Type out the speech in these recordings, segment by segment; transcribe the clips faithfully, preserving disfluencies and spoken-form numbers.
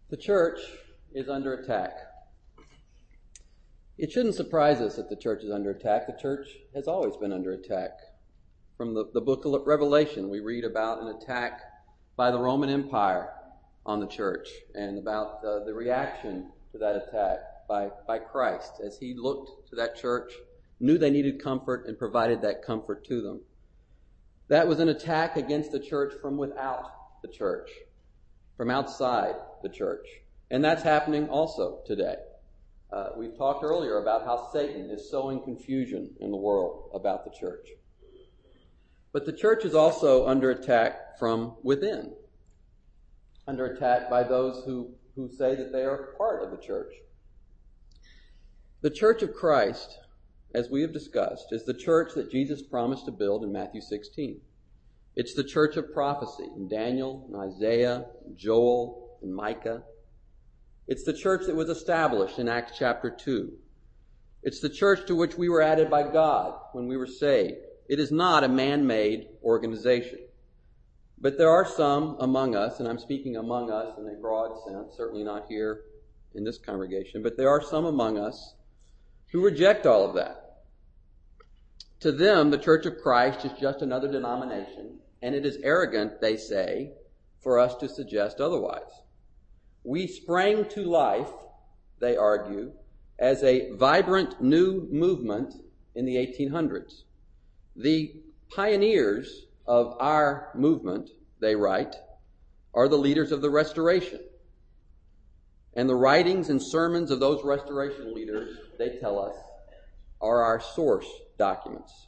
The church is under attack. It shouldn't surprise us that the church is under attack. The church has always been under attack. From the, the book of Revelation, we read about an attack by the Roman Empire on the church and about uh, the reaction to that attack by, by Christ as he looked to that church, knew they needed comfort, and provided that comfort to them. That was an attack against the church from without the church, from outside the church. And that's happening also today. Uh, we've talked earlier about how Satan is sowing confusion in the world about the church. But the church is also under attack from within, under attack by those who, who say that they are part of the church. The church of Christ, as we have discussed, is the church that Jesus promised to build in Matthew sixteen. It's the church of prophecy in Daniel, and Isaiah, and Joel, and Micah. It's the church that was established in Acts chapter two. It's the church to which we were added by God when we were saved. It is not a man-made organization. But there are some among us, and I'm speaking among us in a broad sense, certainly not here in this congregation, but there are some among us who reject all of that. To them, the Church of Christ is just another denomination, and it is arrogant, they say, for us to suggest otherwise. We sprang to life, they argue, as a vibrant new movement in the eighteen hundreds. The pioneers of our movement, they write, are the leaders of the Restoration. And the writings and sermons of those Restoration leaders, they tell us, are our source documents.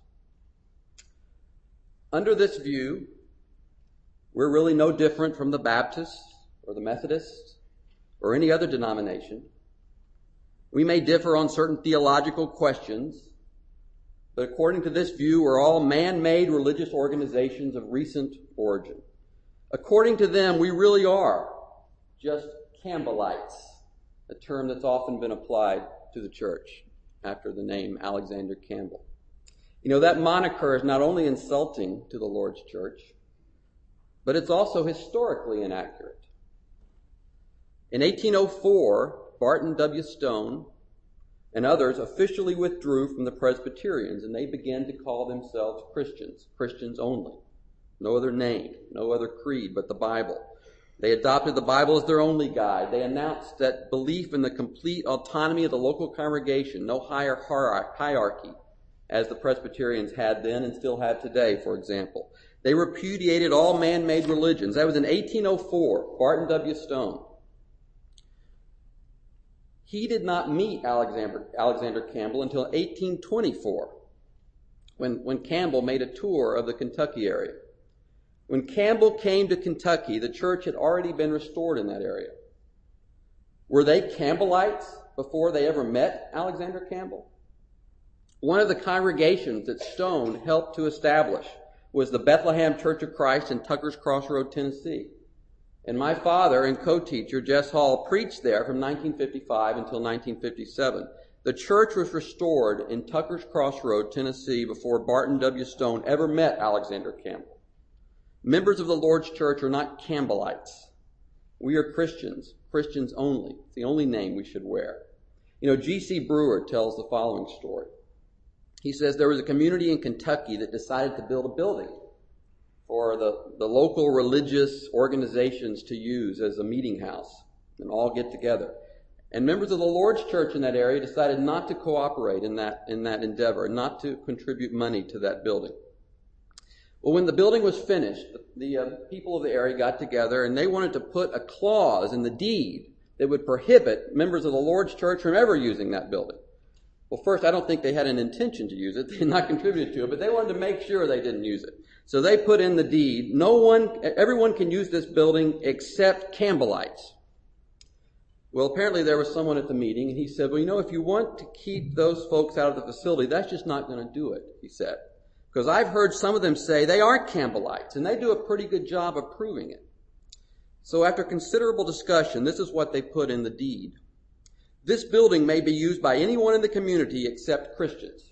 Under this view, we're really no different from the Baptists or the Methodists or any other denomination. We may differ on certain theological questions, but according to this view, we're all man-made religious organizations of recent origin. According to them, we really are just Campbellites, a term that's often been applied to the church after the name Alexander Campbell. You know, that moniker is not only insulting to the Lord's church, but it's also historically inaccurate. In eighteen oh four, Barton W. Stone and others officially withdrew from the Presbyterians, and they began to call themselves Christians, Christians only. No other name, no other creed but the Bible. They adopted the Bible as their only guide. They announced that belief in the complete autonomy of the local congregation, no higher hierarchy, as the Presbyterians had then and still have today, for example. They repudiated all man-made religions. That was in eighteen oh four, Barton W. Stone. He did not meet Alexander, Alexander Campbell until eighteen twenty-four, when, when Campbell made a tour of the Kentucky area. When Campbell came to Kentucky, the church had already been restored in that area. Were they Campbellites before they ever met Alexander Campbell? One of the congregations that Stone helped to establish was the Bethlehem Church of Christ in Tucker's Crossroad, Tennessee. And my father and co-teacher, Jess Hall, preached there from nineteen fifty-five until nineteen fifty-seven. The church was restored in Tucker's Crossroad, Tennessee, before Barton W. Stone ever met Alexander Campbell. Members of the Lord's church are not Campbellites. We are Christians, Christians only. It's the only name we should wear. You know, G C Brewer tells the following story. He says there was a community in Kentucky that decided to build a building for the, the local religious organizations to use as a meeting house and all get together. And members of the Lord's church in that area decided not to cooperate in that, in that endeavor, not to contribute money to that building. Well, when the building was finished, the uh, people of the area got together and they wanted to put a clause in the deed that would prohibit members of the Lord's church from ever using that building. Well, first, I don't think they had an intention to use it. They had not contributed to it, but they wanted to make sure they didn't use it. So they put in the deed, no one, everyone can use this building except Campbellites. Well, apparently there was someone at the meeting, and he said, well, you know, if you want to keep those folks out of the facility, that's just not going to do it, he said. Because I've heard some of them say they are Campbellites, and they do a pretty good job of proving it. So after considerable discussion, this is what they put in the deed. This building may be used by anyone in the community except Christians.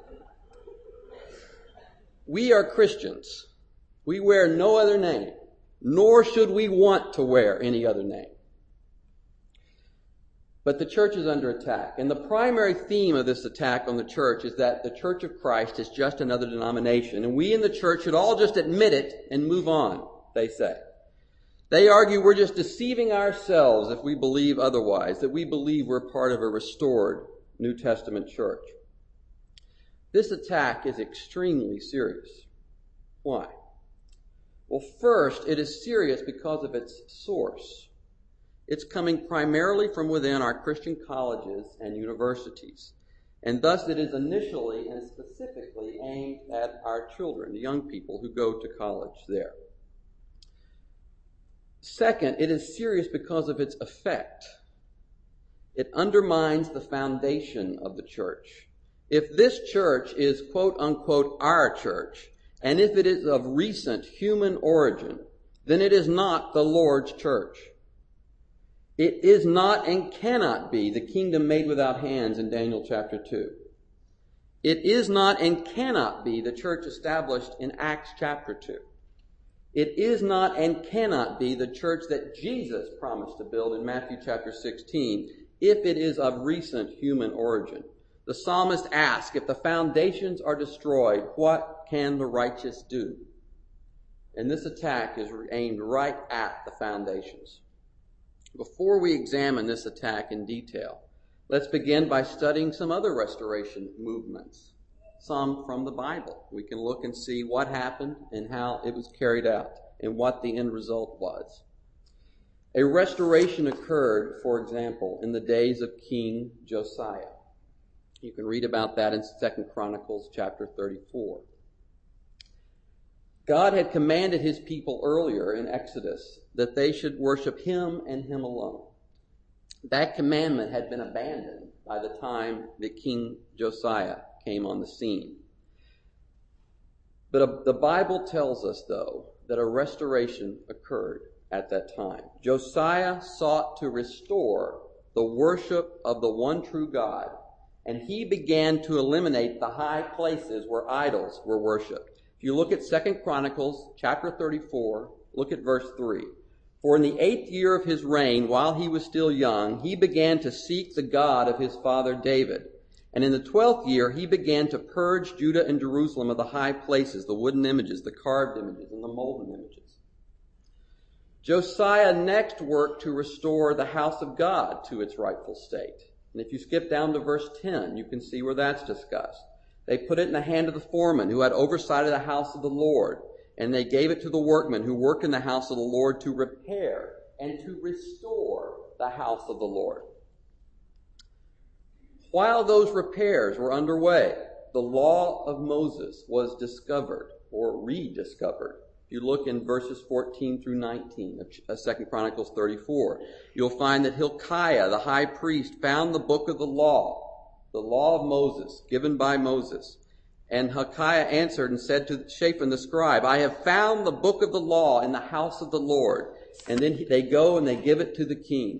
We are Christians. We wear no other name. nor should we want to wear any other name. But the church is under attack, and the primary theme of this attack on the church is that the Church of Christ is just another denomination, and we in the church should all just admit it and move on, they say. They argue we're just deceiving ourselves if we believe otherwise, that we believe we're part of a restored New Testament church. This attack is extremely serious. Why? Well, first, it is serious because of its source. It's coming primarily from within our Christian colleges and universities, and thus it is initially and specifically aimed at our children, the young people who go to college there. Second, it is serious because of its effect. It undermines the foundation of the church. If this church is quote unquote our church, and if it is of recent human origin, then it is not the Lord's church. It is not and cannot be the kingdom made without hands in Daniel chapter two. It is not and cannot be the church established in Acts chapter two. It is not and cannot be the church that Jesus promised to build in Matthew chapter sixteen, if it is of recent human origin. The psalmist asks, if the foundations are destroyed, what can the righteous do? And this attack is aimed right at the foundations. Before we examine this attack in detail, let's begin by studying some other restoration movements, some from the Bible. We can look and see what happened and how it was carried out and what the end result was. A restoration occurred, for example, in the days of King Josiah. You can read about that in Second Chronicles chapter thirty-four. God had commanded his people earlier in Exodus that they should worship him and him alone. That commandment had been abandoned by the time that King Josiah came on the scene. But the Bible tells us, though, that a restoration occurred at that time. Josiah sought to restore the worship of the one true God, and he began to eliminate the high places where idols were worshipped. If you look at Second Chronicles chapter thirty-four, look at verse three. For in the eighth year of his reign, while he was still young, he began to seek the God of his father David. And in the twelfth year, he began to purge Judah and Jerusalem of the high places, the wooden images, the carved images, and the molten images. Josiah next worked to restore the house of God to its rightful state. And if you skip down to verse ten, you can see where that's discussed. They put it in the hand of the foreman who had oversight of the house of the Lord, and they gave it to the workmen who worked in the house of the Lord to repair and to restore the house of the Lord. While those repairs were underway, the law of Moses was discovered or rediscovered. If you look in verses fourteen through nineteen of Second Chronicles thirty-four, you'll find that Hilkiah, the high priest, found the book of the law, the law of Moses, given by Moses. And Hilkiah answered and said to Shaphan the scribe, I have found the book of the law in the house of the Lord. And then they go and they give it to the king.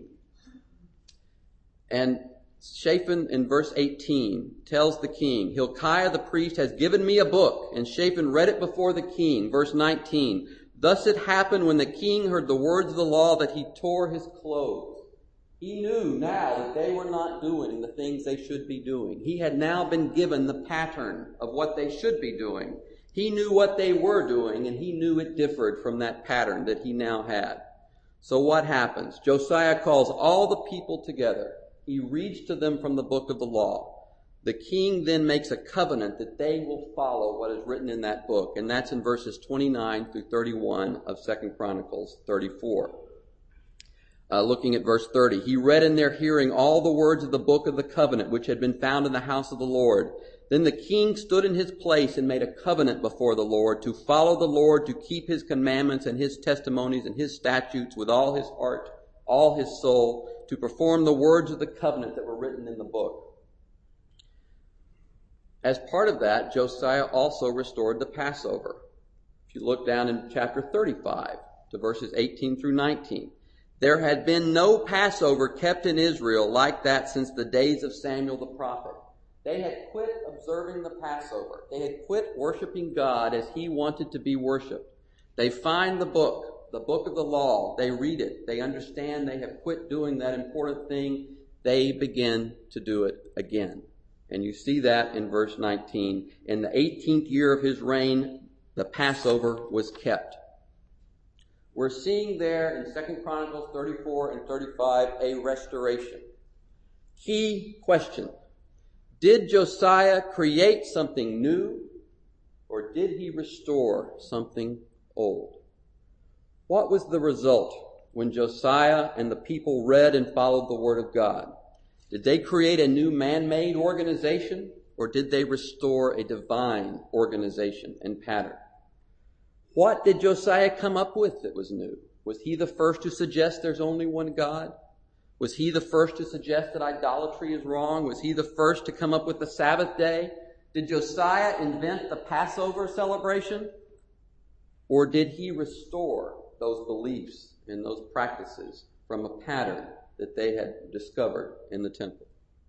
And Shaphan in verse eighteen tells the king, Hilkiah the priest has given me a book. And Shaphan read it before the king. Verse nineteen, thus it happened when the king heard the words of the law that he tore his clothes. He knew now that they were not doing the things they should be doing. He had now been given the pattern of what they should be doing. He knew what they were doing, and he knew it differed from that pattern that he now had. So what happens? Josiah calls all the people together. He reads to them from the book of the law. The king then makes a covenant that they will follow what is written in that book, and that's in verses twenty-nine through thirty-one of Second Chronicles thirty-four. Uh, looking at verse thirty, he read in their hearing all the words of the book of the covenant which had been found in the house of the Lord. Then the king stood in his place and made a covenant before the Lord to follow the Lord, to keep his commandments and his testimonies and his statutes with all his heart, all his soul, to perform the words of the covenant that were written in the book. As part of that, Josiah also restored the Passover. If you look down in chapter thirty-five to verses eighteen through nineteen, there had been no Passover kept in Israel like that since the days of Samuel the prophet. They had quit observing the Passover. They had quit worshiping God as he wanted to be worshiped. They find the book. the book of the law, they read it, they understand they have quit doing that important thing, they begin to do it again. And you see that in verse nineteen. In the eighteenth year of his reign, the Passover was kept. We're seeing there in Second Chronicles thirty-four and thirty-five a restoration. Key question. Did Josiah create something new, or did he restore something old? What was the result when Josiah and the people read and followed the word of God? Did they create a new man-made organization, or did they restore a divine organization and pattern? What did Josiah come up with that was new? Was he the first to suggest there's only one God? Was he the first to suggest that idolatry is wrong? Was he the first to come up with the Sabbath day? Did Josiah invent the Passover celebration? Or did he restore those beliefs and those practices from a pattern that they had discovered in the temple?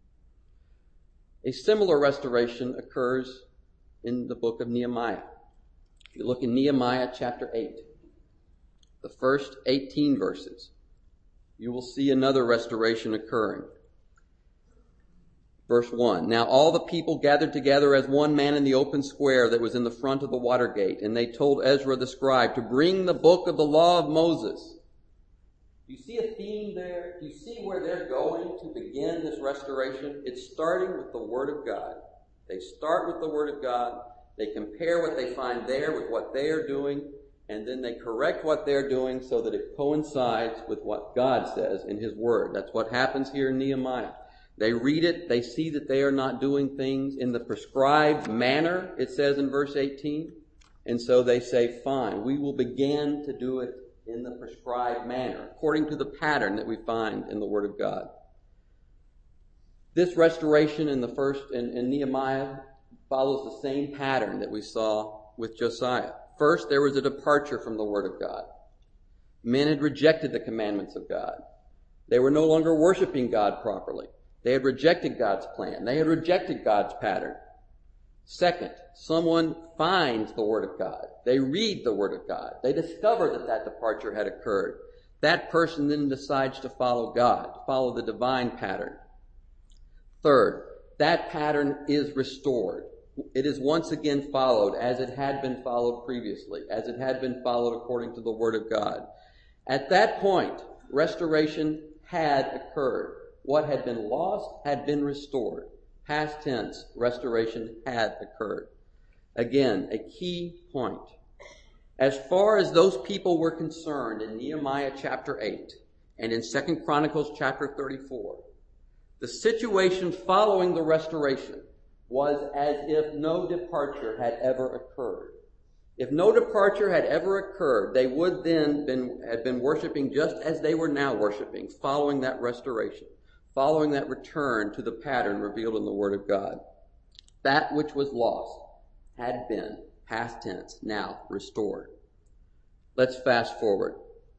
A similar restoration occurs in the book of Nehemiah. If you look in Nehemiah chapter eight, the first eighteen verses, you will see another restoration occurring. Verse one, now all the people gathered together as one man in the open square that was in the front of the water gate, and they told Ezra the scribe to bring the book of the law of Moses. Do you see a theme there? Do you see where they're going to begin this restoration? It's starting with the Word of God. They start with the Word of God. They compare what they find there with what they are doing, and then they correct what they're doing so that it coincides with what God says in His Word. That's what happens here in Nehemiah. They read it, they see that they are not doing things in the prescribed manner, it says in verse eighteen, and so they say, fine, we will begin to do it in the prescribed manner, according to the pattern that we find in the Word of God. This restoration in the first in, in Nehemiah follows the same pattern that we saw with Josiah. First, there was a departure from the Word of God. Men had rejected the commandments of God. They were no longer worshiping God properly. They had rejected God's plan. They had rejected God's pattern. Second, someone finds the Word of God. They read the Word of God. They discover that that departure had occurred. That person then decides to follow God, to follow the divine pattern. Third, that pattern is restored. It is once again followed as it had been followed previously, as it had been followed according to the Word of God. At that point, restoration had occurred. What had been lost had been restored. Past tense, restoration had occurred. Again, a key point. As far as those people were concerned in Nehemiah chapter eight and in Second Chronicles chapter thirty-four, the situation following the restoration was as if no departure had ever occurred. If no departure had ever occurred, they would then been, have been worshiping just as they were now worshiping, following that restoration, following that return to the pattern revealed in the Word of God. That which was lost had been, past tense, now restored. Let's fast forward.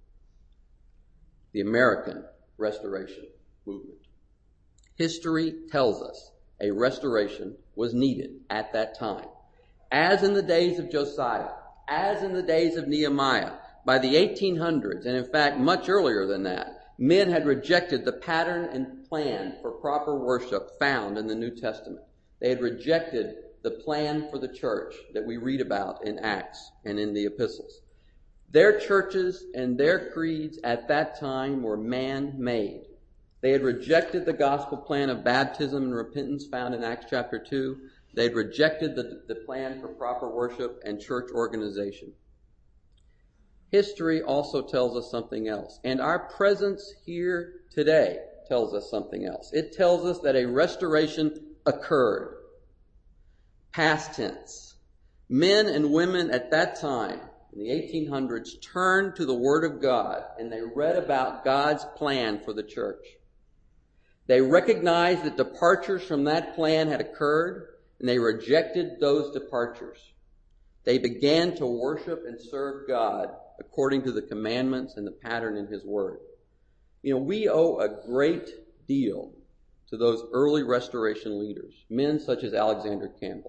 The American Restoration Movement. History tells us a restoration was needed at that time. As in the days of Josiah, as in the days of Nehemiah, by the eighteen hundreds, and in fact much earlier than that, men had rejected the pattern and plan for proper worship found in the New Testament. They had rejected the plan for the church that we read about in Acts and in the epistles. Their churches and their creeds at that time were man-made. They had rejected the gospel plan of baptism and repentance found in Acts chapter two. They had rejected the, the plan for proper worship and church organization. History also tells us something else, and our presence here today tells us something else. It tells us that a restoration occurred. Past tense. Men and women at that time, in the eighteen hundreds, turned to the Word of God, and they read about God's plan for the church. They recognized that departures from that plan had occurred, and they rejected those departures. They began to worship and serve God according to the commandments and the pattern in His Word. You know, we owe a great deal to those early restoration leaders, men such as Alexander Campbell,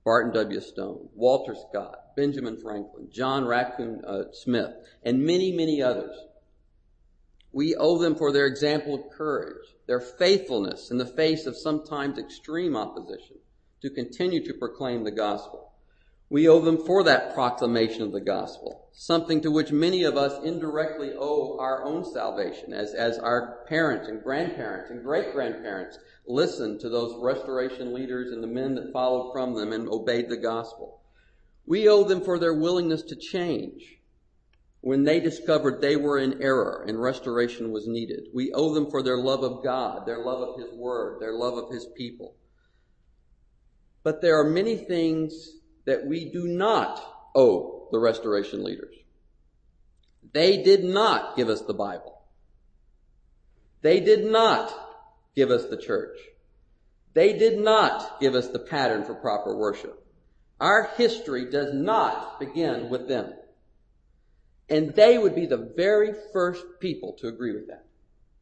Barton W. Stone, Walter Scott, Benjamin Franklin, John Raccoon uh, Smith, and many, many others. We owe them for their example of courage, their faithfulness in the face of sometimes extreme opposition to continue to proclaim the gospel. We owe them for that proclamation of the gospel, something to which many of us indirectly owe our own salvation, as, as our parents and grandparents and great-grandparents listened to those restoration leaders and the men that followed from them and obeyed the gospel. We owe them for their willingness to change when they discovered they were in error and restoration was needed. We owe them for their love of God, their love of His Word, their love of His people. But there are many things that we do not owe the restoration leaders. They did not give us the Bible. They did not give us the church. They did not give us the pattern for proper worship. Our history does not begin with them. And they would be the very first people to agree with that.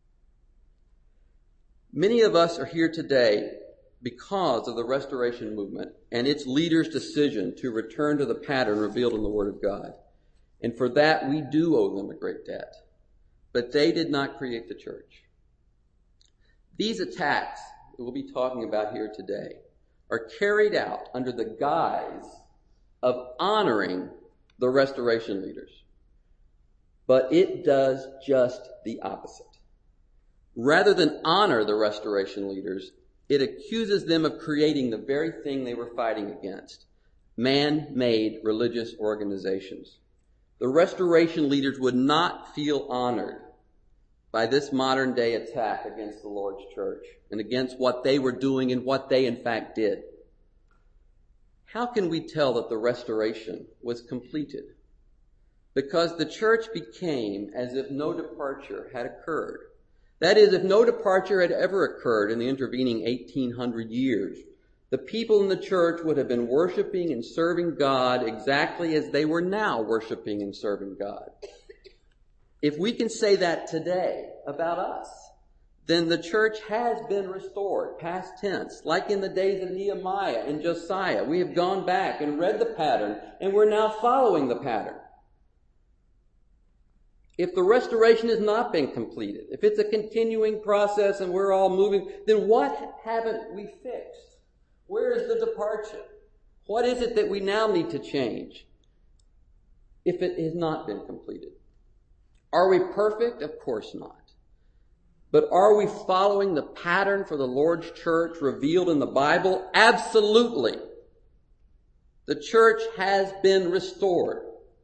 Many of us are here today because of the restoration movement and its leaders' decision to return to the pattern revealed in the Word of God. And for that, we do owe them a great debt. But they did not create the church. These attacks that we'll be talking about here today are carried out under the guise of honoring the restoration leaders. But it does just the opposite. Rather than honor the restoration leaders, it accuses them of creating the very thing they were fighting against, man-made religious organizations. The restoration leaders would not feel honored by this modern-day attack against the Lord's church and against what they were doing and what they in fact did. How can we tell that the restoration was completed? Because the church became as if no departure had occurred. That is, if no departure had ever occurred in the intervening eighteen hundred years, the people in the church would have been worshiping and serving God exactly as they were now worshiping and serving God. If we can say that today about us, then the church has been restored, past tense, like in the days of Nehemiah and Josiah. We have gone back and read the pattern, and we're now following the pattern. If the restoration has not been completed, if it's a continuing process and we're all moving, then what haven't we fixed? Where is the departure? What is it that we now need to change if it has not been completed? Are we perfect? Of course not. But are we following the pattern for the Lord's church revealed in the Bible? Absolutely. The church has been restored.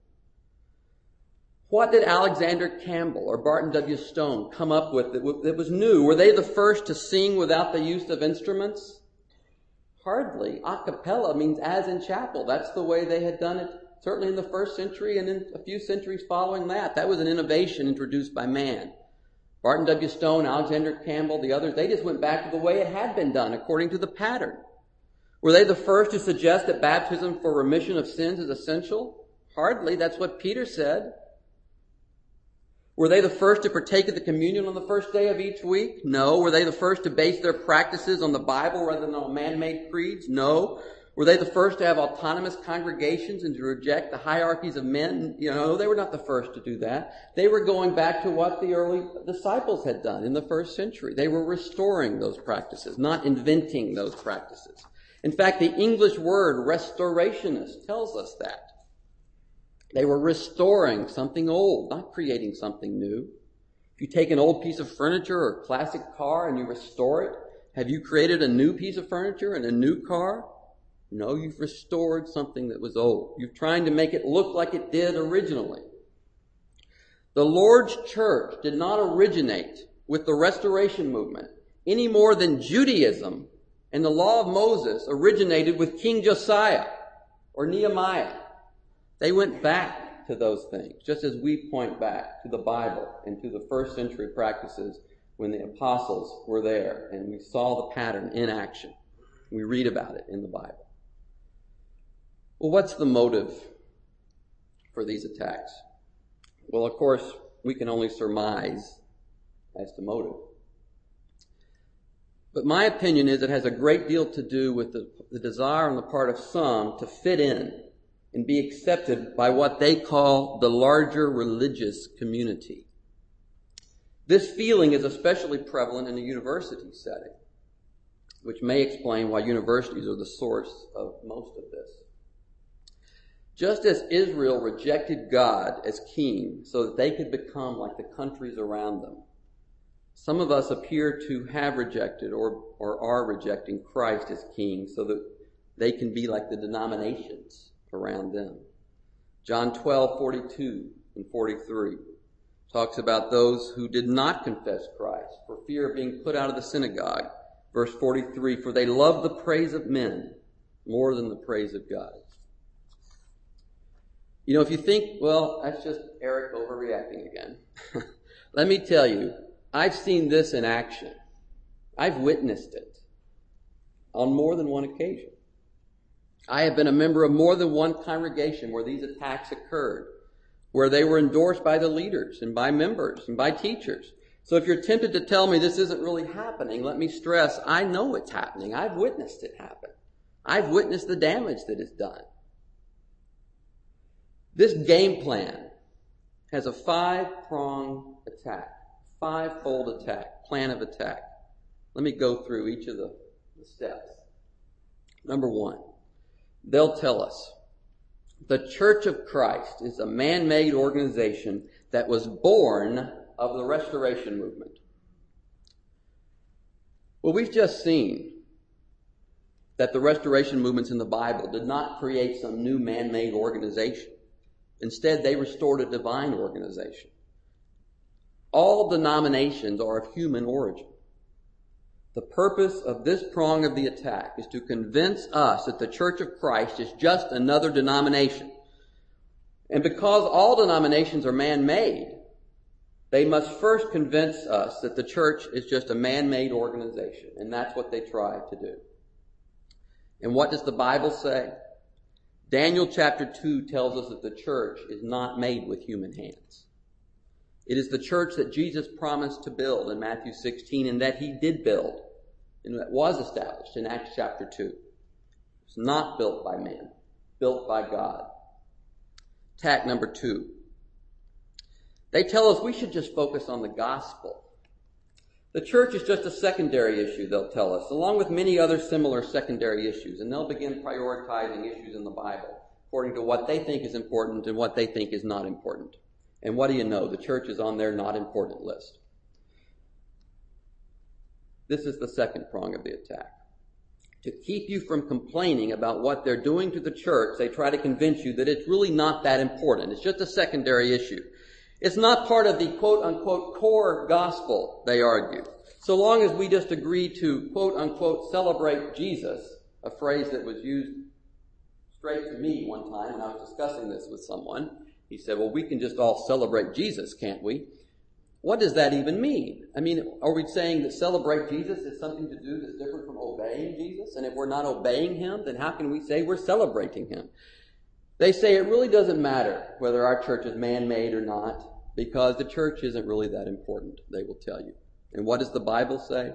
What did Alexander Campbell or Barton W. Stone come up with that was new? Were they the first to sing without the use of instruments? Hardly. A cappella means as in chapel. That's the way they had done it, certainly in the first century and in a few centuries following that. That was an innovation introduced by man. Barton W. Stone, Alexander Campbell, the others, they just went back to the way it had been done according to the pattern. Were they the first to suggest that baptism for remission of sins is essential? Hardly. That's what Peter said. Were they the first to partake of the communion on the first day of each week? No. Were they the first to base their practices on the Bible rather than on man-made creeds? No. Were they the first to have autonomous congregations and to reject the hierarchies of men? You know, they were not the first to do that. They were going back to what the early disciples had done in the first century. They were restoring those practices, not inventing those practices. In fact, the English word restorationist tells us that. They were restoring something old, not creating something new. If you take an old piece of furniture or a classic car and you restore it, have you created a new piece of furniture and a new car? No, you've restored something that was old. You're trying to make it look like it did originally. The Lord's church did not originate with the restoration movement any more than Judaism and the law of Moses originated with King Josiah or Nehemiah. They went back to those things, just as we point back to the Bible and to the first century practices when the apostles were there and we saw the pattern in action. We read about it in the Bible. Well, what's the motive for these attacks? Well, of course, we can only surmise as to motive. But my opinion is it has a great deal to do with the, the desire on the part of some to fit in and be accepted by what they call the larger religious community. This feeling is especially prevalent in a university setting, which may explain why universities are the source of most of this. Just as Israel rejected God as king so that they could become like the countries around them, some of us appear to have rejected or, or are rejecting Christ as king so that they can be like the denominations around them. John twelve, forty-two and forty-three talks about those who did not confess Christ for fear of being put out of the synagogue. Verse forty-three, for they love the praise of men more than the praise of God. You know, if you think, well, that's just Eric overreacting again. Let me tell you, I've seen this in action. I've witnessed it on more than one occasion. I have been a member of more than one congregation where these attacks occurred, where they were endorsed by the leaders and by members and by teachers. So if you're tempted to tell me this isn't really happening, let me stress, I know it's happening. I've witnessed it happen. I've witnessed the damage that is done. This game plan has a five-pronged attack, five-fold attack, plan of attack. Let me go through each of the, the steps. Number one, they'll tell us the Church of Christ is a man-made organization that was born of the Restoration Movement. Well, we've just seen that the Restoration movements in the Bible did not create some new man-made organization. Instead, they restored a divine organization. All denominations are of human origin. The purpose of this prong of the attack is to convince us that the Church of Christ is just another denomination. And because all denominations are man-made, they must first convince us that the church is just a man-made organization. And that's what they try to do. And what does the Bible say? Daniel chapter two tells us that the church is not made with human hands. It is the church that Jesus promised to build in Matthew sixteen, and that he did build, and that was established in Acts chapter two. It's not built by man, built by God. Tack number two. They tell us we should just focus on the gospel. The church is just a secondary issue, they'll tell us, along with many other similar secondary issues, and they'll begin prioritizing issues in the Bible according to what they think is important and what they think is not important. And what do you know? The church is on their not important list. This is the second prong of the attack. To keep you from complaining about what they're doing to the church, they try to convince you that it's really not that important. It's just a secondary issue. It's not part of the quote-unquote core gospel, they argue. So long as we just agree to quote-unquote celebrate Jesus, a phrase that was used straight to me one time when I was discussing this with someone. He said, well, we can just all celebrate Jesus, can't we? What does that even mean? I mean, are we saying that celebrate Jesus is something to do that's different from obeying Jesus? And if we're not obeying him, then how can we say we're celebrating him? They say it really doesn't matter whether our church is man-made or not, because the church isn't really that important, they will tell you. And what does the Bible say?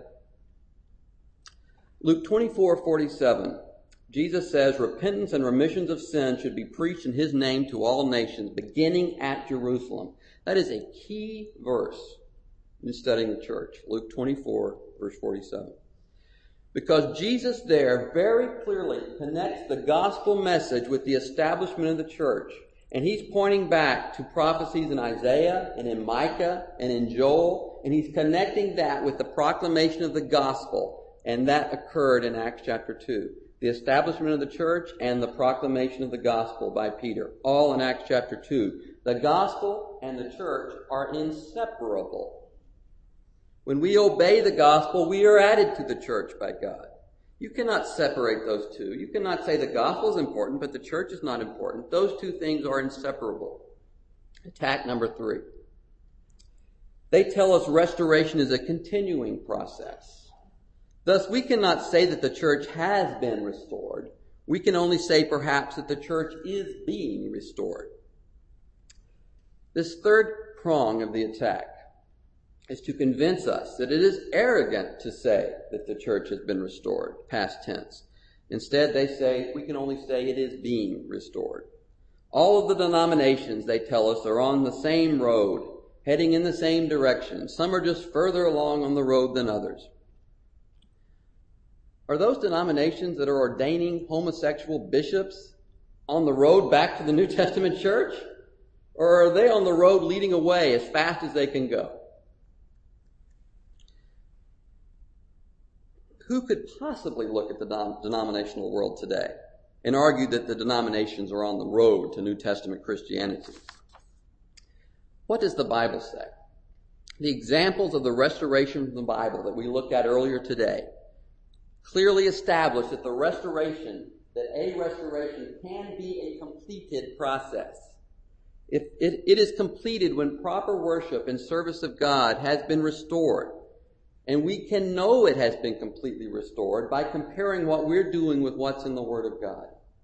Luke twenty-four forty-seven, Jesus says, repentance and remissions of sin should be preached in his name to all nations, beginning at Jerusalem. That is a key verse in studying the church. Luke twenty-four, verse forty-seven. Because Jesus there very clearly connects the gospel message with the establishment of the church. And he's pointing back to prophecies in Isaiah and in Micah and in Joel. And he's connecting that with the proclamation of the gospel. And that occurred in Acts chapter two. The establishment of the church and the proclamation of the gospel by Peter. All in Acts chapter two. The gospel and the church are inseparable. When we obey the gospel, we are added to the church by God. You cannot separate those two. You cannot say the gospel is important, but the church is not important. Those two things are inseparable. Attack number three. They tell us restoration is a continuing process. Thus, we cannot say that the church has been restored. We can only say perhaps that the church is being restored. This third prong of the attack is to convince us that it is arrogant to say that the church has been restored, past tense. Instead, they say we can only say it is being restored. All of the denominations, they tell us, are on the same road, heading in the same direction. Some are just further along on the road than others. Are those denominations that are ordaining homosexual bishops on the road back to the New Testament church? Or are they on the road leading away as fast as they can go? Who could possibly look at the denom- denominational world today and argue that the denominations are on the road to New Testament Christianity? What does the Bible say? The examples of the restoration of the Bible that we looked at earlier today clearly establish that the restoration, that a restoration can be a completed process. If it, it is completed when proper worship and service of God has been restored. And we can know it has been completely restored by comparing what we're doing with what's in the Word of God.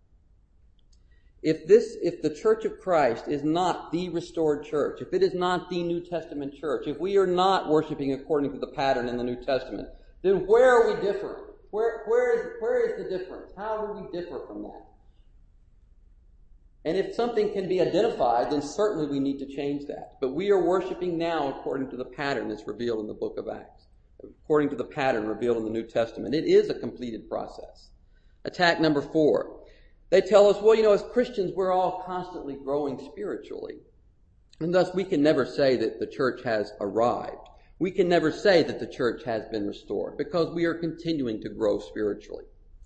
If this, if the Church of Christ is not the restored church, if it is not the New Testament church, if we are not worshiping according to the pattern in the New Testament, then where are we different? Where, where is, where is the difference? How do we differ from that? And if something can be identified, then certainly we need to change that. But we are worshiping now according to the pattern that's revealed in the book of Acts, according to the pattern revealed in the New Testament. It is a completed process. Attack number four. They tell us, well, you know, as Christians, we're all constantly growing spiritually. And thus we can never say that the church has arrived. We can never say that the church has been restored because we are continuing to grow spiritually.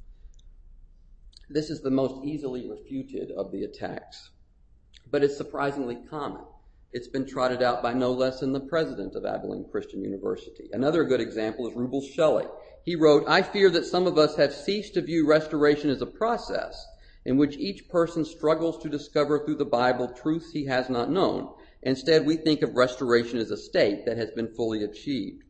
This is the most easily refuted of the attacks, but it's surprisingly common. It's been trotted out by no less than the president of Abilene Christian University. Another good example is Rubel Shelley. He wrote, "I fear that some of us have ceased to view restoration as a process in which each person struggles to discover through the Bible truths he has not known. Instead, we think of restoration as a state that has been fully achieved."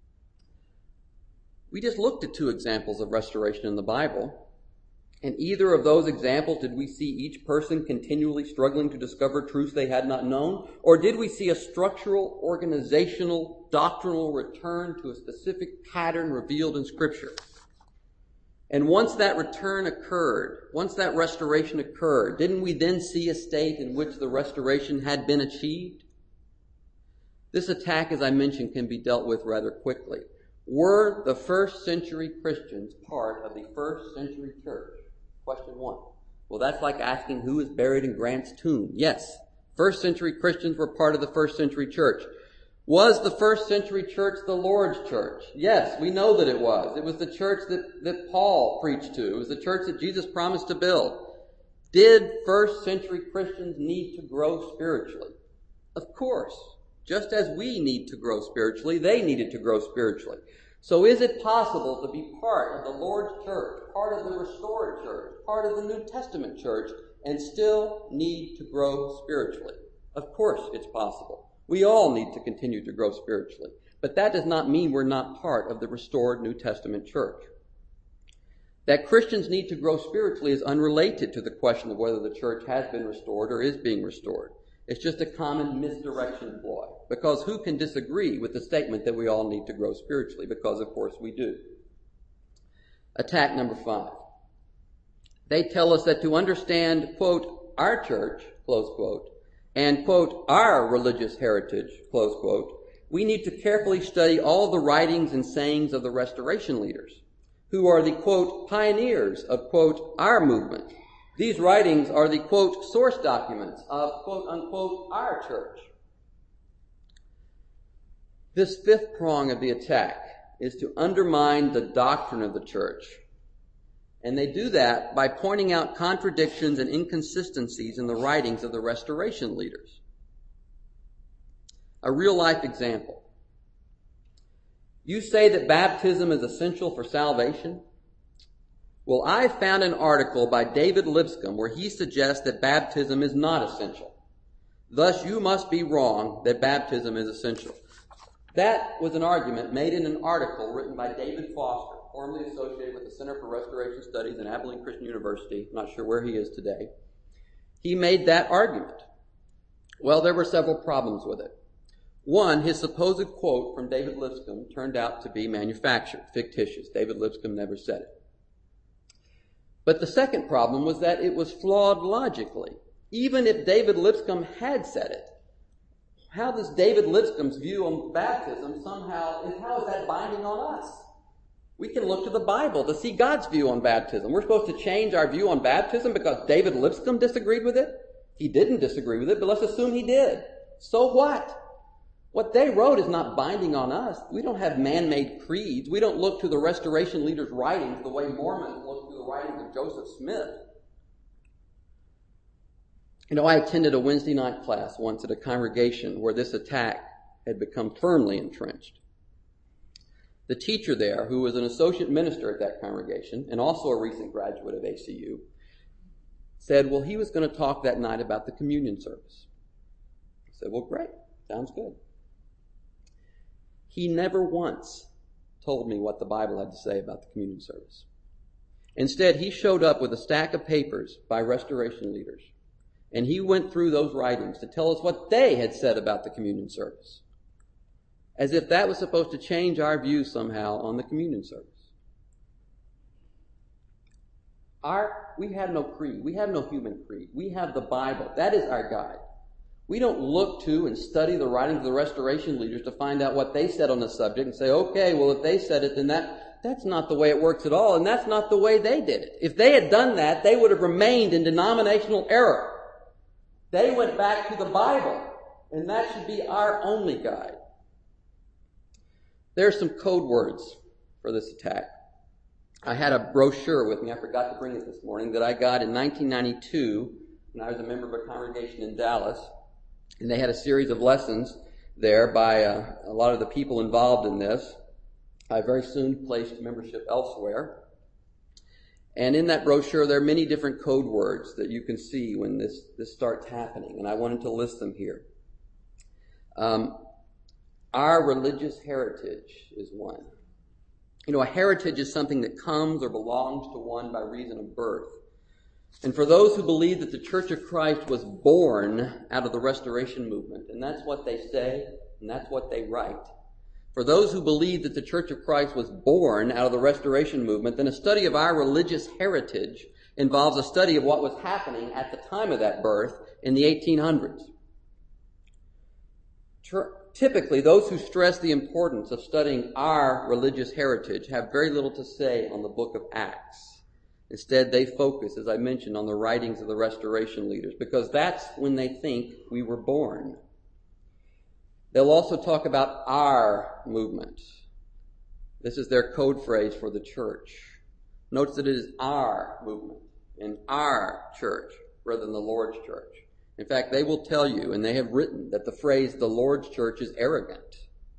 We just looked at two examples of restoration in the Bible. In either of those examples, did we see each person continually struggling to discover truths they had not known? Or did we see a structural, organizational, doctrinal return to a specific pattern revealed in Scripture? And once that return occurred, once that restoration occurred, didn't we then see a state in which the restoration had been achieved? This attack, as I mentioned, can be dealt with rather quickly. Were the first century Christians part of the first century church? Question one. Well, that's like asking who is buried in Grant's tomb. Yes, first century Christians were part of the first century church. Was the first century church the Lord's church? Yes, we know that it was. It was the church that, that Paul preached to. It was the church that Jesus promised to build. Did first century Christians need to grow spiritually? Of course. Just as we need to grow spiritually, they needed to grow spiritually. So is it possible to be part of the Lord's church, part of the restored church, part of the New Testament church, and still need to grow spiritually? Of course it's possible. We all need to continue to grow spiritually. But that does not mean we're not part of the restored New Testament church. That Christians need to grow spiritually is unrelated to the question of whether the church has been restored or is being restored. It's just a common misdirection ploy. Because who can disagree with the statement that we all need to grow spiritually? Because, of course, we do. Attack number five. They tell us that to understand, quote, our church, close quote, and, quote, our religious heritage, close quote, we need to carefully study all the writings and sayings of the restoration leaders, who are the, quote, pioneers of, quote, our movement. These writings are the, quote, source documents of, quote, unquote, our church. This fifth prong of the attack is to undermine the doctrine of the church. And they do that by pointing out contradictions and inconsistencies in the writings of the restoration leaders. A real-life example. You say that baptism is essential for salvation? Well, I found an article by David Lipscomb where he suggests that baptism is not essential. Thus, you must be wrong that baptism is essential. That was an argument made in an article written by David Foster, formerly associated with the Center for Restoration Studies in Abilene Christian University. I'm not sure where he is today. He made that argument. Well, there were several problems with it. One, his supposed quote from David Lipscomb turned out to be manufactured, fictitious. David Lipscomb never said it. But the second problem was that it was flawed logically. Even if David Lipscomb had said it, how does David Lipscomb's view on baptism somehow, how is that binding on us? We can look to the Bible to see God's view on baptism. We're supposed to change our view on baptism because David Lipscomb disagreed with it? He didn't disagree with it, but let's assume he did. So what? What they wrote is not binding on us. We don't have man-made creeds. We don't look to the Restoration leaders' writings the way Mormons look to the writings of Joseph Smith. You know, I attended a Wednesday night class once at a congregation where this attack had become firmly entrenched. The teacher there, who was an associate minister at that congregation and also a recent graduate of A C U, said, well, he was going to talk that night about the communion service. I said, well, great. Sounds good. He never once told me what the Bible had to say about the communion service. Instead, he showed up with a stack of papers by Restoration leaders, and he went through those writings to tell us what they had said about the communion service, as if that was supposed to change our view somehow on the communion service. Our, we have no creed. We have no human creed. We have the Bible. That is our guide. We don't look to and study the writings of the Restoration leaders to find out what they said on the subject and say, okay, well, if they said it, then that, that's not the way it works at all, and that's not the way they did it. If they had done that, they would have remained in denominational error. They went back to the Bible, and that should be our only guide. There are some code words for this attack. I had a brochure with me, I forgot to bring it this morning, that I got in nineteen ninety-two when I was a member of a congregation in Dallas. And they had a series of lessons there by uh, a lot of the people involved in this. I very soon placed membership elsewhere. And in that brochure, there are many different code words that you can see when this, this starts happening. And I wanted to list them here. Um, our religious heritage is one. You know, a heritage is something that comes or belongs to one by reason of birth. And for those who believe that the Church of Christ was born out of the Restoration movement, and that's what they say, and that's what they write. For those who believe that the Church of Christ was born out of the Restoration movement, then a study of our religious heritage involves a study of what was happening at the time of that birth in the eighteen hundreds. Typically, those who stress the importance of studying our religious heritage have very little to say on the book of Acts. Instead, they focus, as I mentioned, on the writings of the Restoration leaders, because that's when they think we were born. They'll also talk about our movement. This is their code phrase for the church. Notice that it is our movement and our church rather than the Lord's church. In fact, they will tell you, and they have written, that the phrase the Lord's church is arrogant.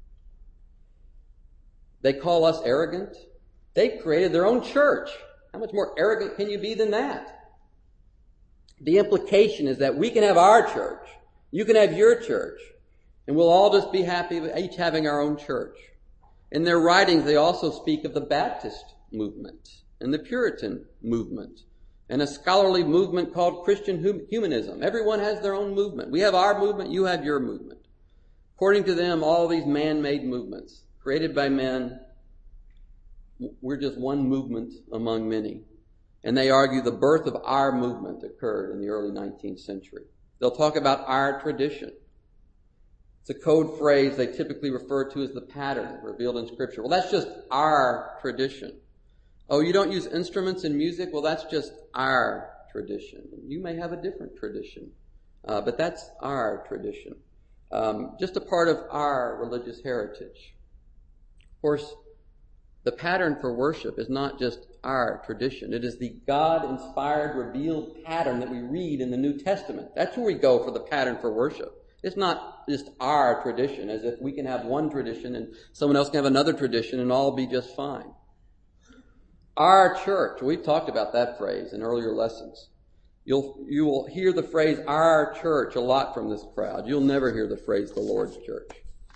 They call us arrogant. They created their own church. How much more arrogant can you be than that? The implication is that we can have our church, you can have your church, and we'll all just be happy with each having our own church. In their writings, they also speak of the Baptist movement and the Puritan movement and a scholarly movement called Christian humanism. Everyone has their own movement. We have our movement, you have your movement. According to them, all these man-made movements created by men, we're just one movement among many. And they argue the birth of our movement occurred in the early nineteenth century. They'll talk about our tradition. It's a code phrase they typically refer to as the pattern revealed in Scripture. Well, that's just our tradition. Oh, you don't use instruments in music? Well, that's just our tradition. You may have a different tradition, uh, but that's our tradition. Um, just a part of our religious heritage. Of course, the pattern for worship is not just our tradition. It is the God-inspired, revealed pattern that we read in the New Testament. That's where we go for the pattern for worship. It's not just our tradition, as if we can have one tradition and someone else can have another tradition and all be just fine. Our church, we've talked about that phrase in earlier lessons. You'll, you will hear the phrase, our church, a lot from this crowd. You'll never hear the phrase, the Lord's church.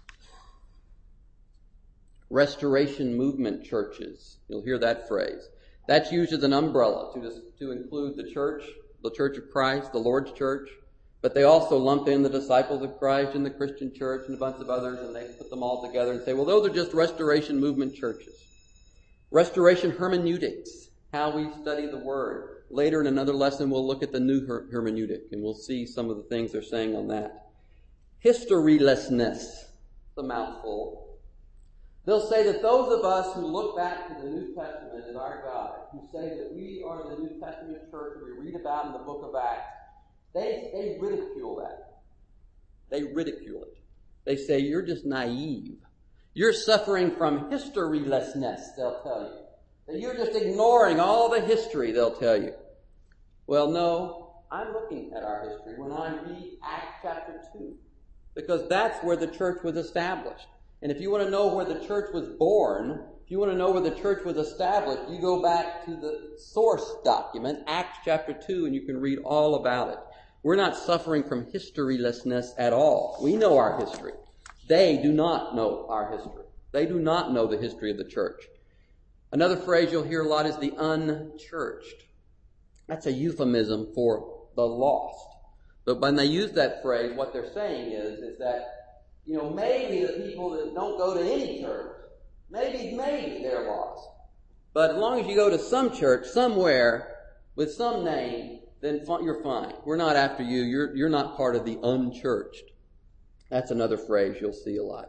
Restoration movement churches. You'll hear that phrase. That's used as an umbrella to, to include the church, the Church of Christ, the Lord's church. But they also lump in the disciples of Christ and the Christian church and a bunch of others, and they put them all together and say, well, those are just Restoration movement churches. Restoration hermeneutics, how we study the Word. Later in another lesson, we'll look at the new her- hermeneutic, and we'll see some of the things they're saying on that. Historylessness, the mouthful. They'll say that those of us who look back to the New Testament as our guide, who say that we are the New Testament church that we read about in the book of Acts, they, they ridicule that. They ridicule it. They say, you're just naive. You're suffering from historylessness, they'll tell you. That you're just ignoring all the history, they'll tell you. Well, no, I'm looking at our history when I read Acts chapter two. Because that's where the church was established. And if you want to know where the church was born, if you want to know where the church was established, you go back to the source document, Acts chapter two, and you can read all about it. We're not suffering from historylessness at all. We know our history. They do not know our history. They do not know the history of the church. Another phrase you'll hear a lot is the unchurched. That's a euphemism for the lost. But when they use that phrase, what they're saying is, is that, you know, maybe the people that don't go to any church, maybe, maybe they're lost. But as long as you go to some church somewhere with some name, then you're fine. We're not after you. You're, you're not part of the unchurched. That's another phrase you'll see a lot.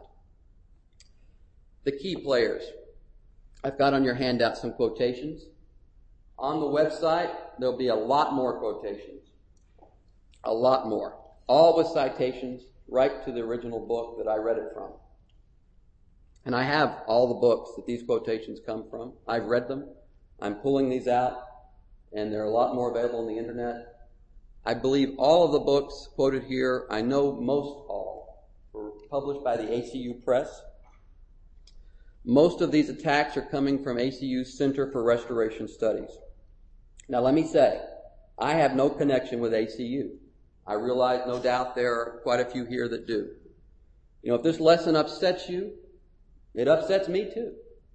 The key players. I've got on your handout some quotations. On the website, there'll be a lot more quotations. A lot more. All with citations right to the original book that I read it from. And I have all the books that these quotations come from. I've read them. I'm pulling these out, and there are a lot more available on the internet. I believe all of the books quoted here, I know most all, were published by the A C U Press. Most of these attacks are coming from A C U's Center for Restoration Studies. Now let me say, I have no connection with A C U. I realize no doubt there are quite a few here that do. You know, if this lesson upsets you, it upsets me too.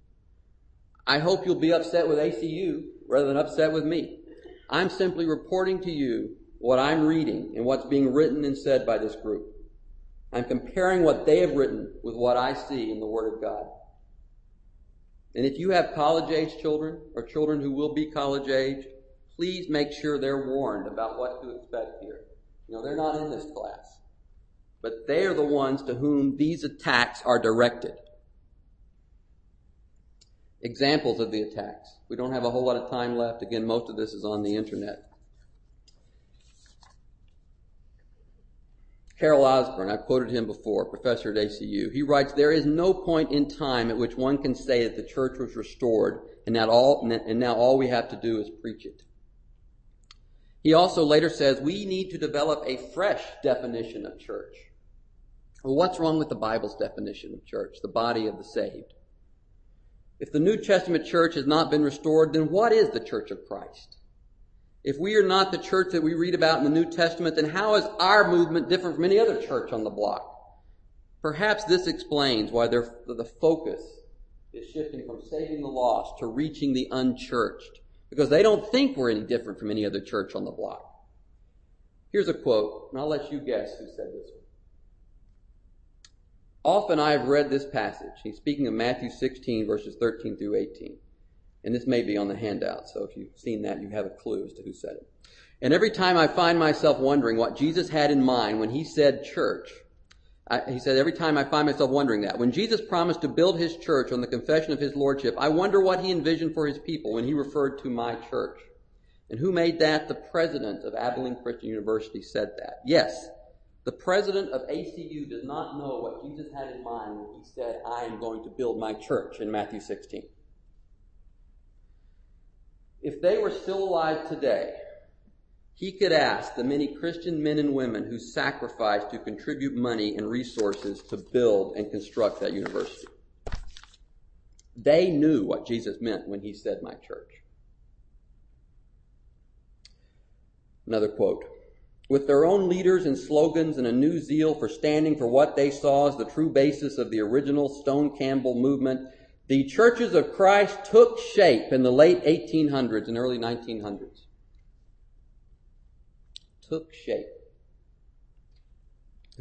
I hope you'll be upset with A C U rather than upset with me. I'm simply reporting to you what I'm reading and what's being written and said by this group. I'm comparing what they have written with what I see in the Word of God. And if you have college-age children or children who will be college-age, please make sure they're warned about what to expect here. You know, they're not in this class. But they are the ones to whom these attacks are directed. Examples of the attacks. We don't have a whole lot of time left. Again, most of this is on the internet. Harold Osborne, I've quoted him before, professor at A C U. He writes, there is no point in time at which one can say that the church was restored and that all, and now all we have to do is preach it. He also later says we need to develop a fresh definition of church. Well, what's wrong with the Bible's definition of church, the body of the saved? If the New Testament church has not been restored, then what is the church of Christ? If we are not the church that we read about in the New Testament, then how is our movement different from any other church on the block? Perhaps this explains why the focus is shifting from saving the lost to reaching the unchurched, because they don't think we're any different from any other church on the block. Here's a quote, and I'll let you guess who said this one. Often I have read this passage. He's speaking of Matthew sixteen, verses thirteen through eighteen. And this may be on the handout, so if you've seen that, you have a clue as to who said it. And every time I find myself wondering what Jesus had in mind when he said church, I, he said, every time I find myself wondering that. When Jesus promised to build his church on the confession of his lordship, I wonder what he envisioned for his people when he referred to my church. And who made that? The president of Abilene Christian University said that. Yes, the president of A C U does not know what Jesus had in mind when he said, I am going to build my church in Matthew sixteen. If they were still alive today, he could ask the many Christian men and women who sacrificed to contribute money and resources to build and construct that university. They knew what Jesus meant when he said my church. Another quote. With their own leaders and slogans and a new zeal for standing for what they saw as the true basis of the original Stone Campbell movement, the churches of Christ took shape in the late eighteen hundreds and early nineteen hundreds. Took shape.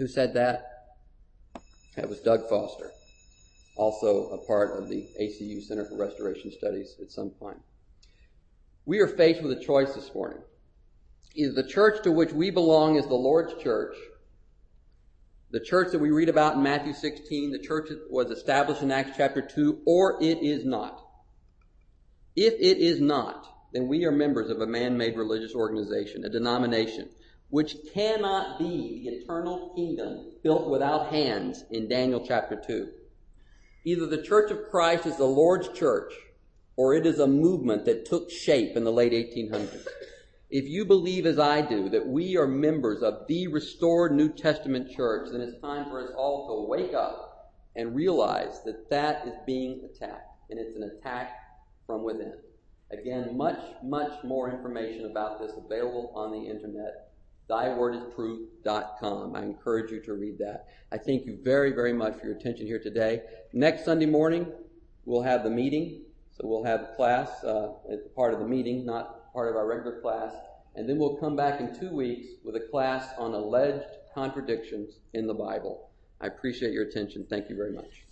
Who said that? That was Doug Foster, also a part of the A C U Center for Restoration Studies at some point. We are faced with a choice this morning. Either the church to which we belong is the Lord's church, the church that we read about in Matthew sixteen, the church that was established in Acts chapter two, or it is not. If it is not, then we are members of a man-made religious organization, a denomination, which cannot be the eternal kingdom built without hands in Daniel chapter two. Either the Church of Christ is the Lord's church, or it is a movement that took shape in the late eighteen hundreds. If you believe, as I do, that we are members of the restored New Testament church, then it's time for us all to wake up and realize that that is being attacked, and it's an attack from within. Again, much, much more information about this available on the internet, thy word is truth dot com. I encourage you to read that. I thank you very, very much for your attention here today. Next Sunday morning, we'll have the meeting. So we'll have class uh, as part of the meeting, not part of our regular class. And then we'll come back in two weeks with a class on alleged contradictions in the Bible. I appreciate your attention. Thank you very much.